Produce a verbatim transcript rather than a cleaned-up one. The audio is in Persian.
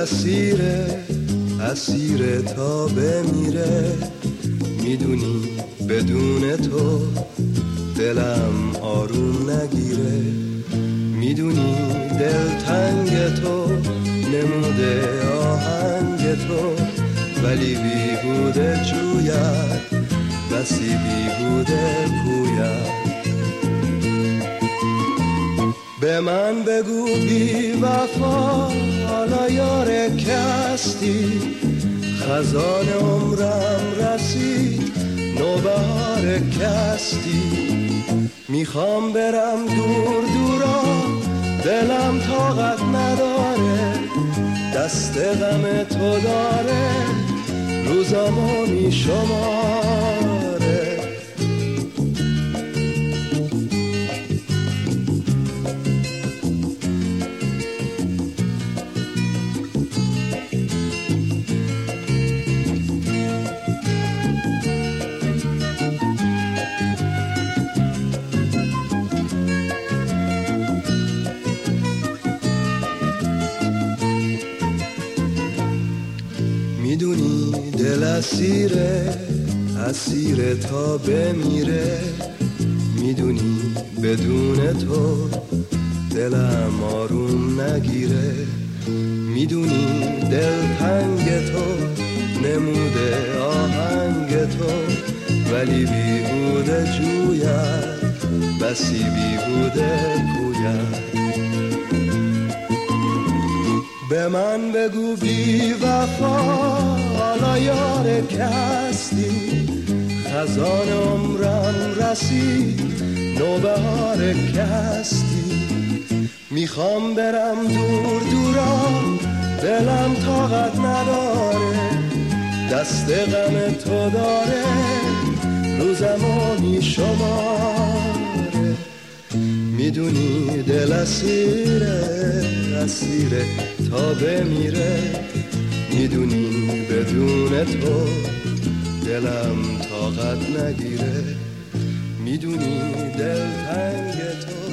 اسیره اسیره تا بمیره، میدونی بدون تو دلم آروم نگیره، میدونی دلتنگ تو نموده آهنگ تو، ولی بیهوده جوید بسی بیهوده پوید. به من بگو بی وفا حالا یار که هستی، خزان عمرم رسید نوبهار که هستی، میخوام برم دور دورا دلم طاقت نداره، دست غم تو داره روزامو میشماره. میدونی دل اسیره اسیره تا بمیره، میدونی بدون تو دلم آروم نگیره، میدونی دلتنگ تو نموده آهنگ تو، ولی بیهوده جوید بسی بیهوده پوید. به من بگو بی وفا حالا یار که هستی، خزان عمرم رسید نوبهار که هستی، میخوام برم دور دورا دلم طاقت نداره، دست غم تو داره روزمو میشماره. میدونی دل اسیره اسیره تا بمیره، میدونی بدون تو دلم طاقت نگیره، میدونی دلتنگ تو